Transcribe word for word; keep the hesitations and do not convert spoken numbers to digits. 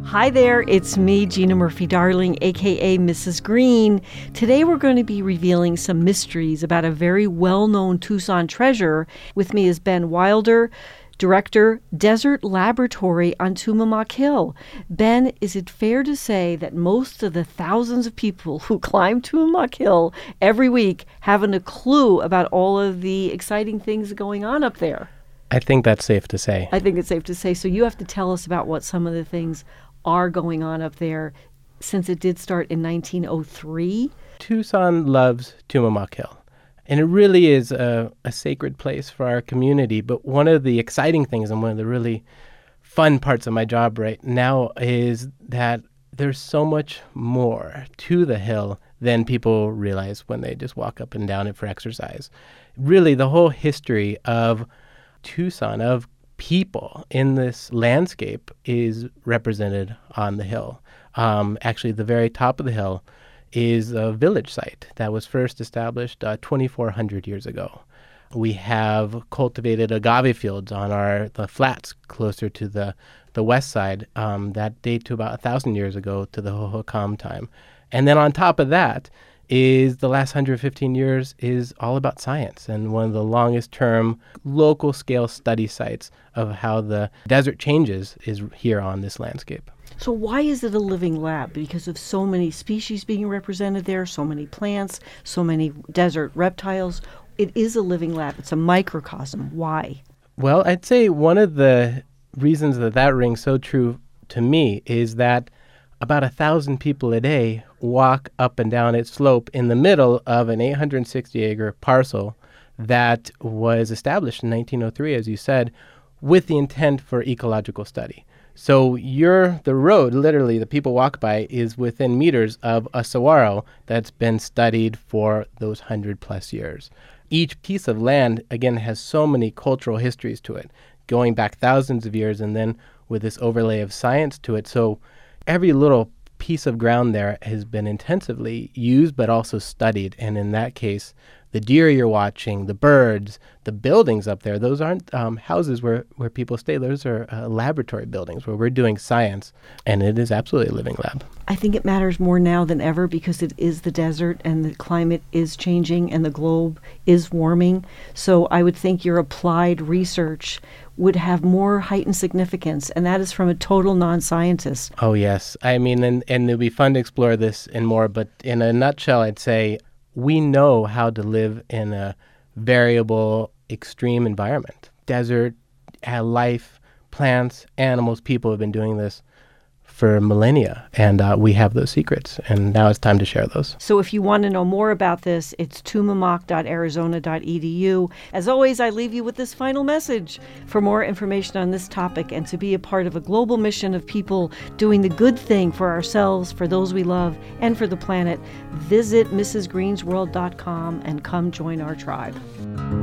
Hi there, it's me, Gina Murphy-Darling, aka Missus Green. Today we're going to be revealing some mysteries about a very well-known Tucson treasure. With me is Ben Wilder, Director, Desert Laboratory on Tumamoc Hill. Ben, is it fair to say that most of the thousands of people who climb Tumamoc Hill every week haven't a clue about all of the exciting things going on up there? I think that's safe to say. I think it's safe to say. So you have to tell us about what some of the things are going on up there, since it did start in nineteen oh three. Tucson loves Tumamoc Hill, and it really is a, a sacred place for our community. But one of the exciting things and one of the really fun parts of my job right now is that there's so much more to the hill than people realize when they just walk up and down it for exercise. Really, the whole history of Tucson, of people in this landscape, is represented on the hill. Um, actually, the very top of the hill is a village site that was first established uh, twenty-four hundred years ago. We have cultivated agave fields on our the flats closer to the, the west side um, that date to about one thousand years ago, to the Hohokam time. And then on top of that is the last one hundred fifteen years is all about science, and one of the longest term local scale study sites of how the desert changes is here on this landscape. So why is it a living lab? Because of so many species being represented there, so many plants, so many desert reptiles. It is a living lab. It's a microcosm. Why? Well, I'd say one of the reasons that that rings so true to me is that about a thousand people a day walk up and down its slope in the middle of an eight hundred sixty acre parcel that was established in nineteen oh three, as you said, with the intent for ecological study. So you're, the road, literally, the people walk by, is within meters of a saguaro that's been studied for those hundred plus years. Each piece of land, again, has so many cultural histories to it, going back thousands of years, and then with this overlay of science to it. So every little piece of ground there has been intensively used, but also studied. And in that case, the deer you're watching, the birds, the buildings up there, those aren't um, houses where, where people stay. Those are uh, laboratory buildings where we're doing science. And it is absolutely a living lab. I think it matters more now than ever because it is the desert and the climate is changing and the globe is warming. So I would think your applied research would have more heightened significance, and that is from a total non-scientist. Oh, yes. I mean, and, and it'll be fun to explore this and more, but in a nutshell, I'd say we know how to live in a variable, extreme environment. Desert, uh, life, plants, animals, people have been doing this for millennia, and uh, we have those secrets, and now it's time to share those. So if you want to know more about this, it's tumamoc dot arizona dot e d u. As always, I leave you with this final message. For more information on this topic and to be a part of a global mission of people doing the good thing for ourselves, for those we love, and for the planet, visit mrs greens world dot com and come join our tribe.